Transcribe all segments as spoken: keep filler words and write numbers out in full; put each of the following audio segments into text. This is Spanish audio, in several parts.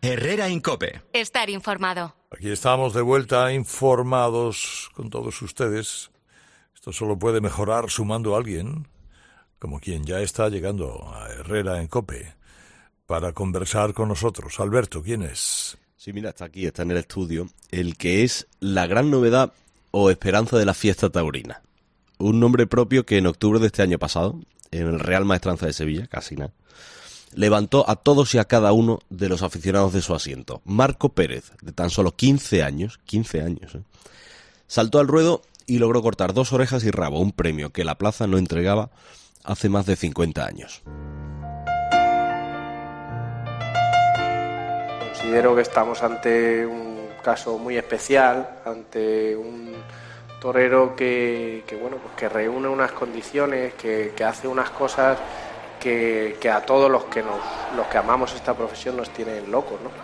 Herrera en COPE. Estar informado. Aquí estamos de vuelta informados con todos ustedes. Esto solo puede mejorar sumando a alguien, como quien ya está llegando a Herrera en COPE, para conversar con nosotros. Alberto, ¿quién es? Sí, mira, está aquí, está en el estudio, el que es la gran novedad o esperanza de la fiesta taurina. Un nombre propio que en octubre de este año pasado, en el Real Maestranza de Sevilla, casi nada, levantó a todos y a cada uno de los aficionados de su asiento. Marco Pérez, de tan solo quince años, quince años, ¿eh? saltó al ruedo y logró cortar dos orejas y rabo, un premio que la plaza no entregaba hace más de cincuenta años. Considero que estamos ante un caso muy especial, ante un torero que, que bueno, pues que reúne unas condiciones, que, que hace unas cosas que, que a todos los que nos, los que amamos esta profesión nos tienen locos, ¿no?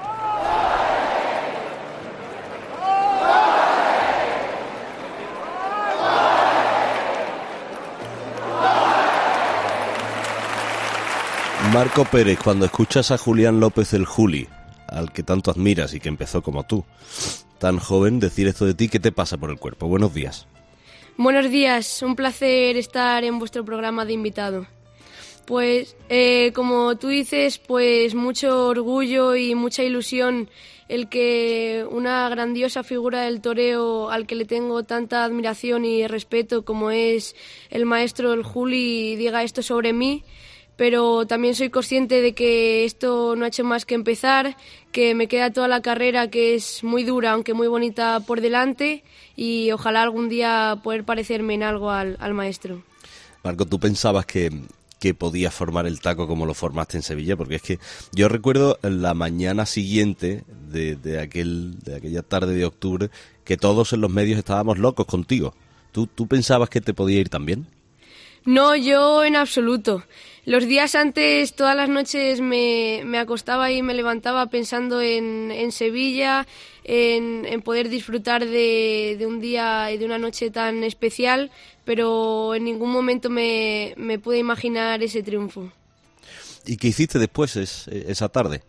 Marco Pérez, cuando escuchas a Julián López el Juli, al que tanto admiras y que empezó como tú, tan joven, decir esto de ti, ¿qué te pasa por el cuerpo? Buenos días. Buenos días, un placer estar en vuestro programa de invitado. Pues, eh, como tú dices, pues mucho orgullo y mucha ilusión el que una grandiosa figura del toreo al que le tengo tanta admiración y respeto como es el maestro el Juli diga esto sobre mí. Pero también soy consciente de que esto no ha hecho más que empezar, que me queda toda la carrera que es muy dura, aunque muy bonita por delante, y ojalá algún día poder parecerme en algo al, al maestro. Marco, ¿tú pensabas que, que podías formar el taco como lo formaste en Sevilla? Porque es que yo recuerdo la mañana siguiente de, de, aquel, de aquella tarde de octubre que todos en los medios estábamos locos contigo. ¿Tú, tú pensabas que te podía ir tan bien? No, yo en absoluto. Los días antes, todas las noches me, me acostaba y me levantaba pensando en, en Sevilla, en, en poder disfrutar de, de un día y de una noche tan especial, pero en ningún momento me, me pude imaginar ese triunfo. ¿Y qué hiciste después es, esa tarde?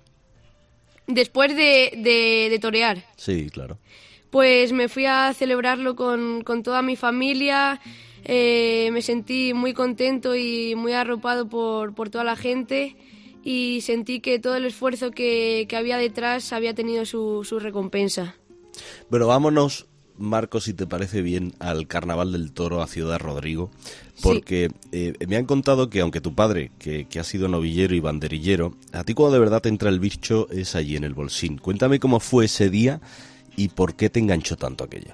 Después de, de, de torear. Sí, claro. Pues me fui a celebrarlo con, con toda mi familia. Eh, me sentí muy contento y muy arropado por, por toda la gente y sentí que todo el esfuerzo que, que había detrás había tenido su, su recompensa. Pero vámonos, Marco, si te parece bien, al Carnaval del Toro a Ciudad Rodrigo, porque sí. eh, me han contado que aunque tu padre, que, que ha sido novillero y banderillero, a ti cuando de verdad te entra el bicho es allí en el Bolsín. Cuéntame cómo fue ese día y por qué te enganchó tanto aquello.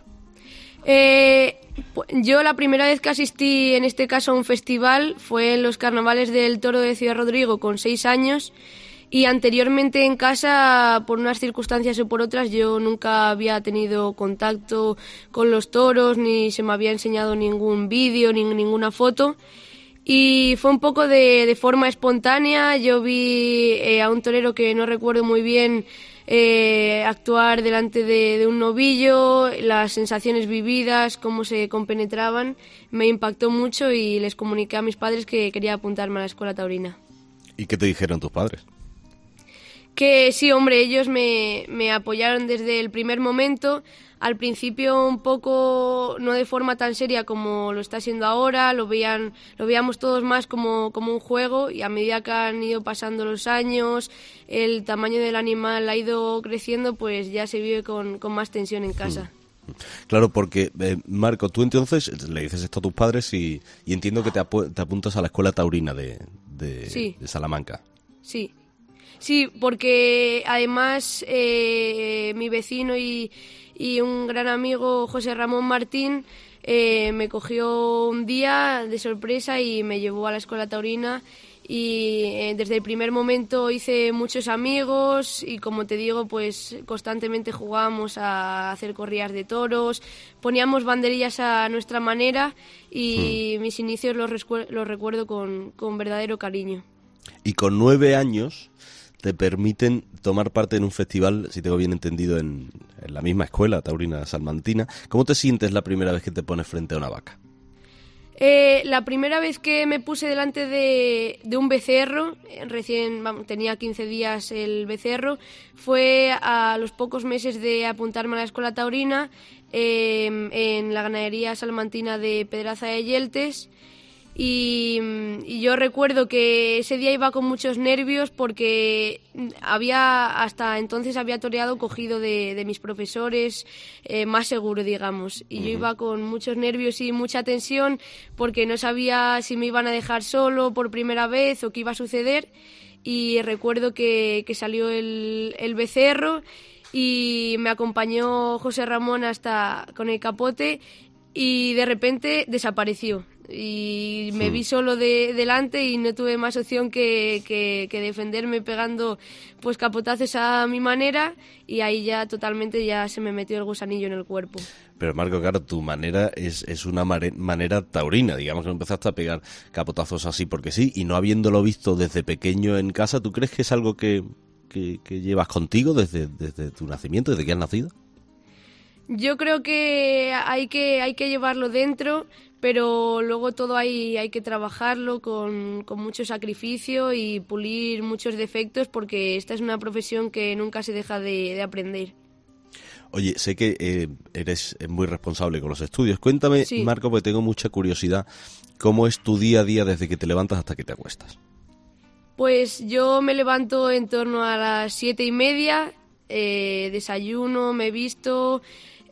Eh, yo la primera vez que asistí, en este caso a un festival, fue en los Carnavales del Toro de Ciudad Rodrigo con seis años y anteriormente en casa, por unas circunstancias o por otras, yo nunca había tenido contacto con los toros, ni se me había enseñado ningún vídeo, ni ninguna foto. Y fue un poco de, de forma espontánea. Yo vi eh, a un torero que no recuerdo muy bien eh, actuar delante de, de un novillo, las sensaciones vividas, cómo se compenetraban, me impactó mucho y les comuniqué a mis padres que quería apuntarme a la escuela taurina. ¿Y qué te dijeron tus padres? Que sí, hombre, ellos me, me apoyaron desde el primer momento. Al principio un poco, no de forma tan seria como lo está siendo ahora, lo veían, lo veíamos todos más como, como un juego y a medida que han ido pasando los años, el tamaño del animal ha ido creciendo, pues ya se vive con, con más tensión en casa. Claro, porque eh, Marco, tú entonces le dices esto a tus padres y, y entiendo que te, apu- te apuntas a la escuela taurina de, de, sí. de Salamanca. Sí. Sí, porque además eh, mi vecino y, y un gran amigo, José Ramón Martín, eh, me cogió un día de sorpresa y me llevó a la escuela taurina y eh, desde el primer momento hice muchos amigos y, como te digo, pues constantemente jugábamos a hacer corridas de toros, poníamos banderillas a nuestra manera y hmm. mis inicios los, rescu- los recuerdo con, con verdadero cariño. Y con nueve años te permiten tomar parte en un festival, si tengo bien entendido, en, en la misma escuela taurina salmantina. ¿Cómo te sientes la primera vez que te pones frente a una vaca? Eh, la primera vez que me puse delante de, de un becerro, recién vamos, tenía quince días el becerro, fue a los pocos meses de apuntarme a la escuela taurina eh, en la ganadería salmantina de Pedraza de Yeltes. Y, y yo recuerdo que ese día iba con muchos nervios porque había hasta entonces había toreado cogido de, de mis profesores, eh, más seguro, digamos. Y uh-huh. yo iba con muchos nervios y mucha tensión porque no sabía si me iban a dejar solo por primera vez o qué iba a suceder. Y recuerdo que, que salió el, el becerro y me acompañó José Ramón hasta con el capote y de repente desapareció. Y me sí. vi solo de, delante y no tuve más opción que, que, que defenderme pegando pues capotazos a mi manera, y ahí ya totalmente ya se me metió el gusanillo en el cuerpo. Pero Marco, claro, tu manera es, es una mare, manera taurina, digamos que no empezaste a pegar capotazos así porque sí, y no habiéndolo visto desde pequeño en casa, ¿tú crees que es algo que, que, que llevas contigo desde, desde tu nacimiento, desde que has nacido? Yo creo que hay que, hay que llevarlo dentro, pero luego todo hay, hay que trabajarlo con, con mucho sacrificio y pulir muchos defectos, porque esta es una profesión que nunca se deja de, de aprender. Oye, sé que eh, eres muy responsable con los estudios. Cuéntame, sí. Marco, porque tengo mucha curiosidad, ¿cómo es tu día a día desde que te levantas hasta que te acuestas? Pues yo me levanto en torno a las siete y media, eh, desayuno, me visto...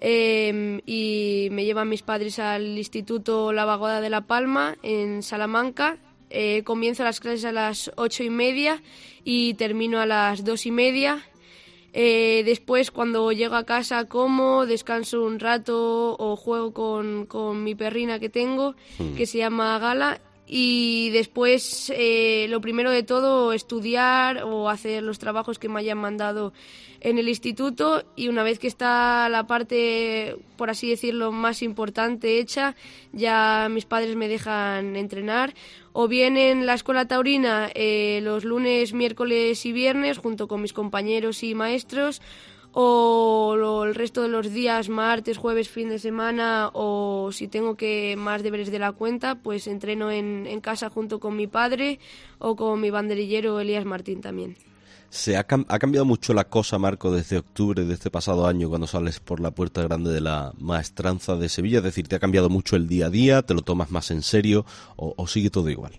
Eh, y me llevan mis padres al Instituto La Vaguada de La Palma en Salamanca. Eh, comienzo las clases a las ocho y media y termino a las dos y media. Eh, después, cuando llego a casa, como, descanso un rato o juego con, con mi perrina que tengo, mm. que se llama Gala. Y después, eh, lo primero de todo, estudiar o hacer los trabajos que me hayan mandado en el instituto, y una vez que está la parte, por así decirlo, más importante hecha, ya mis padres me dejan entrenar, o bien en la escuela taurina eh, los lunes, miércoles y viernes junto con mis compañeros y maestros, o lo, el resto de los días, martes, jueves, fin de semana, o si tengo que más deberes de la cuenta, pues entreno en, en casa junto con mi padre o con mi banderillero Elías Martín también. ¿Se ha, cam- ha cambiado mucho la cosa, Marco, desde octubre de este pasado año, cuando sales por la puerta grande de la Maestranza de Sevilla? Es decir, ¿te ha cambiado mucho el día a día? ¿Te lo tomas más en serio? ¿O, o sigue todo igual?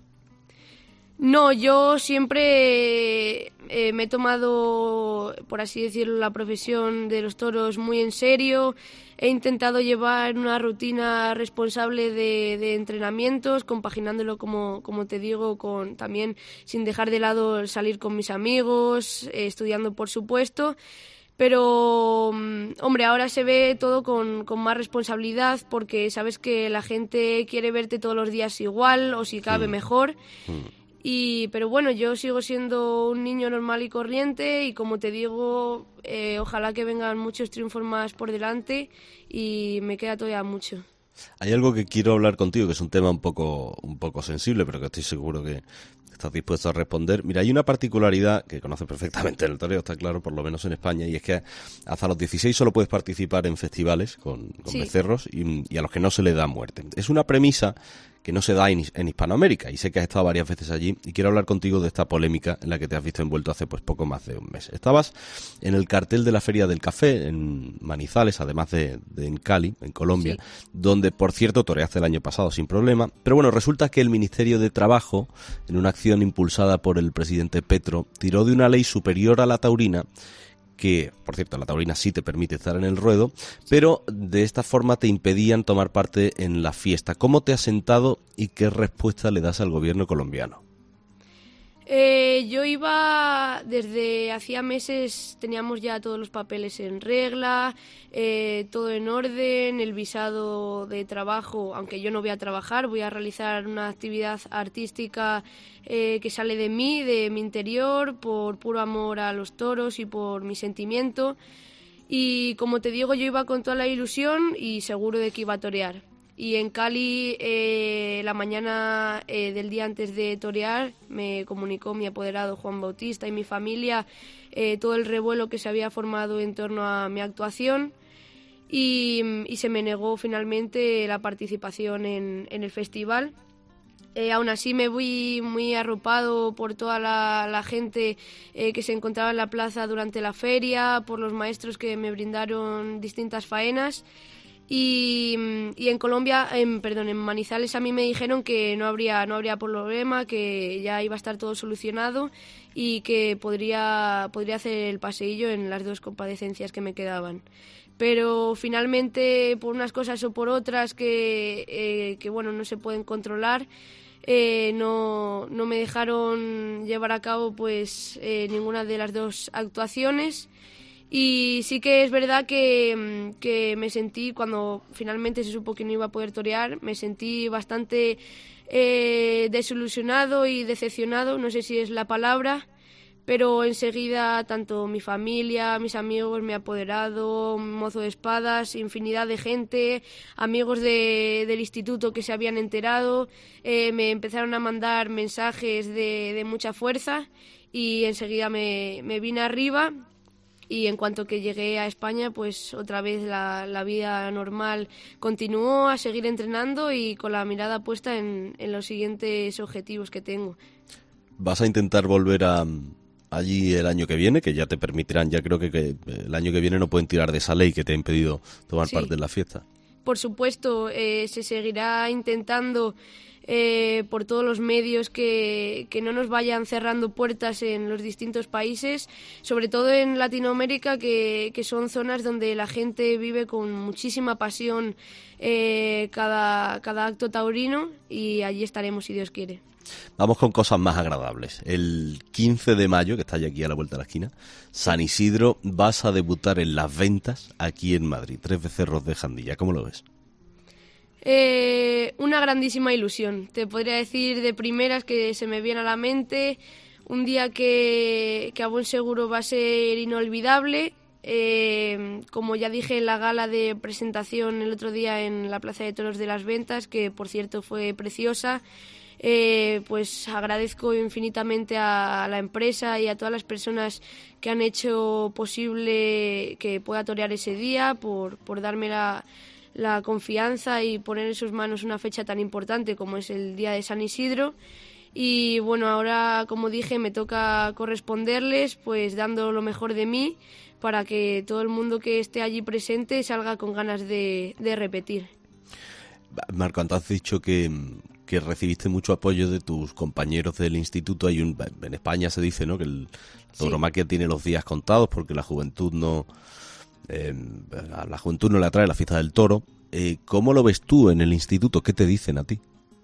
No, yo siempre eh, me he tomado, por así decirlo, la profesión de los toros muy en serio. He intentado llevar una rutina responsable de, de entrenamientos, compaginándolo, como, como te digo, con también sin dejar de lado el salir con mis amigos, eh, estudiando, por supuesto. Pero, hombre, ahora se ve todo con, con más responsabilidad, porque sabes que la gente quiere verte todos los días igual, o si cabe mejor. Y, pero bueno, yo sigo siendo un niño normal y corriente, y como te digo, eh, ojalá que vengan muchos triunfos más por delante, y me queda todavía mucho. Hay algo que quiero hablar contigo, que es un tema un poco, un poco sensible, pero que estoy seguro que estás dispuesto a responder. Mira, hay una particularidad que conoces perfectamente en el toreo, está claro, por lo menos en España, y es que hasta los dieciséis solo puedes participar en festivales con, con sí. becerros, y, y a los que no se le da muerte. Es una premisa que no se da en, en Hispanoamérica, y sé que has estado varias veces allí, y quiero hablar contigo de esta polémica en la que te has visto envuelto hace pues poco más de un mes. Estabas en el cartel de la Feria del Café en Manizales, además de, de en Cali, en Colombia, sí. donde, por cierto, toreaste el año pasado sin problema, pero bueno, resulta que el Ministerio de Trabajo, en una acción impulsada por el presidente Petro, tiró de una ley superior a la taurina, que, por cierto, la taurina sí te permite estar en el ruedo, pero de esta forma te impedían tomar parte en la fiesta. ¿Cómo te has sentado y qué respuesta le das al gobierno colombiano? Eh, yo iba desde hacía meses, teníamos ya todos los papeles en regla, eh, todo en orden, el visado de trabajo, aunque yo no voy a trabajar, voy a realizar una actividad artística eh, que sale de mí, de mi interior, por puro amor a los toros y por mi sentimiento. Y como te digo, yo iba con toda la ilusión y seguro de que iba a torear. Y en Cali, eh, la mañana eh, del día antes de torear, me comunicó mi apoderado Juan Bautista y mi familia eh, todo el revuelo que se había formado en torno a mi actuación. y, y se me negó finalmente la participación en, en el festival. Eh, aún así me vi muy arropado por toda la, la gente eh, que se encontraba en la plaza durante la feria, por los maestros que me brindaron distintas faenas. Y, y en Colombia, en, perdón, en Manizales a mí me dijeron que no habría, no habría problema, que ya iba a estar todo solucionado y que podría, podría hacer el paseillo en las dos comparecencias que me quedaban. Pero finalmente, por unas cosas o por otras que, eh, que bueno, no se pueden controlar, eh, no, no me dejaron llevar a cabo pues eh, ninguna de las dos actuaciones. Y sí que es verdad que, que me sentí, cuando finalmente se supo que no iba a poder torear, me sentí bastante eh, desilusionado y decepcionado, no sé si es la palabra, pero enseguida tanto mi familia, mis amigos, mi apoderado, mozo de espadas, infinidad de gente, amigos de, del instituto que se habían enterado, eh, me empezaron a mandar mensajes de, de mucha fuerza y enseguida me, me vine arriba. Y en cuanto que llegué a España, pues otra vez la, la vida normal continuó, a seguir entrenando y con la mirada puesta en, en los siguientes objetivos que tengo. ¿Vas a intentar volver a allí el año que viene? Que ya te permitirán, ya creo que, que el año que viene no pueden tirar de esa ley que te ha impedido tomar sí. parte en la fiesta. Por supuesto, eh, se seguirá intentando eh, por todos los medios que, que no nos vayan cerrando puertas en los distintos países, sobre todo en Latinoamérica, que, que son zonas donde la gente vive con muchísima pasión eh, cada, cada acto taurino, y allí estaremos si Dios quiere. Vamos con cosas más agradables. El quince de mayo, que está ya aquí a la vuelta de la esquina, San Isidro, vas a debutar en Las Ventas, aquí en Madrid. Tres Becerros de Jandilla. ¿Cómo lo ves? Eh, una grandísima ilusión. Te podría decir de primeras que se me viene a la mente un día que, que a buen seguro va a ser inolvidable. Eh, como ya dije en la gala de presentación el otro día en la Plaza de Toros de Las Ventas, que por cierto fue preciosa, eh, pues agradezco infinitamente a la empresa y a todas las personas que han hecho posible que pueda torear ese día, por, por darme la, la confianza y poner en sus manos una fecha tan importante como es el día de San Isidro. Y bueno, ahora, como dije, me toca corresponderles pues dando lo mejor de mí para que todo el mundo que esté allí presente salga con ganas de, de repetir. Marco, antes has dicho que, que recibiste mucho apoyo de tus compañeros del instituto. Hay un, en España se dice, ¿no?, que el tauromaquia sí. tiene los días contados porque la juventud no eh, a la juventud no le atrae la fiesta del toro. Eh, ¿Cómo lo ves tú en el instituto? ¿Qué te dicen a ti?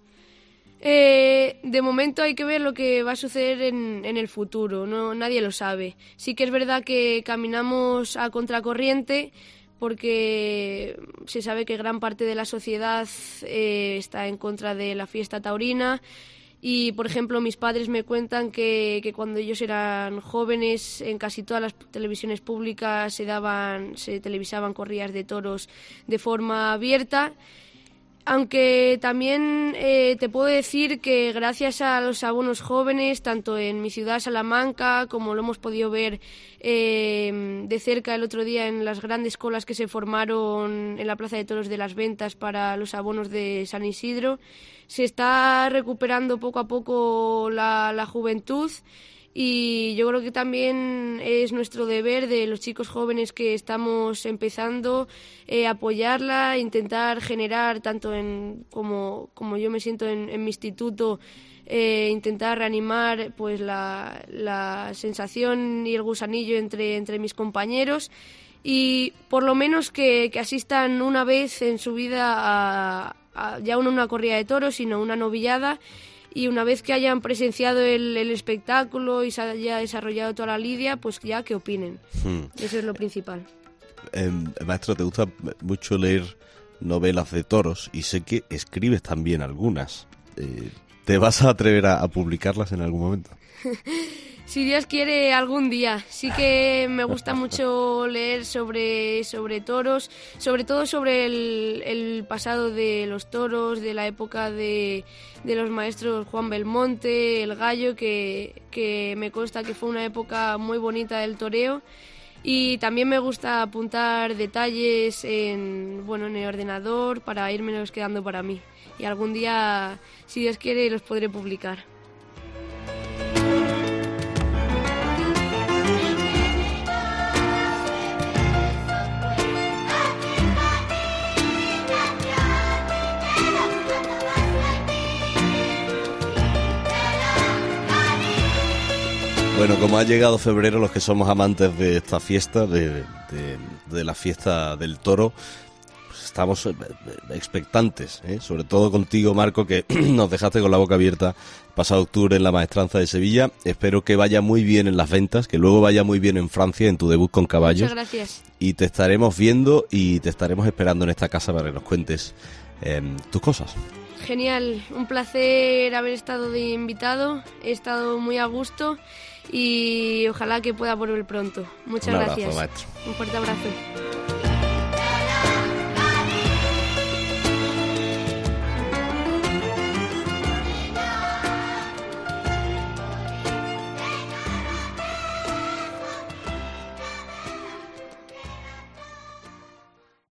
Eh, de momento hay que ver lo que va a suceder en, en el futuro, no, nadie lo sabe. Sí que es verdad que caminamos a contracorriente porque se sabe que gran parte de la sociedad eh, está en contra de la fiesta taurina y, por ejemplo, mis padres me cuentan que, que cuando ellos eran jóvenes en casi todas las televisiones públicas se daban, se televisaban corridas de toros de forma abierta. Aunque también eh, te puedo decir que gracias a los abonos jóvenes, tanto en mi ciudad, Salamanca, como lo hemos podido ver eh, de cerca el otro día en las grandes colas que se formaron en la Plaza de Toros de Las Ventas para los abonos de San Isidro, se está recuperando poco a poco la, la juventud. Y yo creo que también es nuestro deber de los chicos jóvenes que estamos empezando eh, apoyarla, intentar generar, tanto en como, como yo me siento en, en mi instituto, eh, intentar reanimar pues la, la sensación y el gusanillo entre, entre mis compañeros y por lo menos que, que asistan una vez en su vida a, a ya no una corrida de toros, sino una novillada. Y una vez que hayan presenciado el, el espectáculo y se haya desarrollado toda la lidia, pues ya que opinen. Hmm. Eso es lo principal. Eh, maestro, te gusta mucho leer novelas de toros y sé que escribes también algunas. Eh, ¿Te vas a atrever a, a publicarlas en algún momento? Si Dios quiere, algún día. Sí que me gusta mucho leer sobre, sobre toros, sobre todo sobre el, el pasado de los toros, de la época de, de los maestros Juan Belmonte, El Gallo, que, que me consta que fue una época muy bonita del toreo. Y también me gusta apuntar detalles en, bueno, en el ordenador para irmelos quedando para mí. Y algún día, si Dios quiere, los podré publicar. Bueno, como ha llegado febrero, los que somos amantes de esta fiesta, de, de, de la fiesta del toro, pues estamos expectantes, ¿eh? Sobre todo contigo, Marco, que nos dejaste con la boca abierta pasado octubre en la Maestranza de Sevilla. Espero que vaya muy bien en las ventas, que luego vaya muy bien en Francia, en tu debut con caballos. Muchas gracias. Y te estaremos viendo y te estaremos esperando en esta casa para que nos cuentes eh, tus cosas. Genial, un placer haber estado de invitado, he estado muy a gusto y ojalá que pueda volver pronto. Muchas Un abrazo, gracias. maestro. Un fuerte abrazo.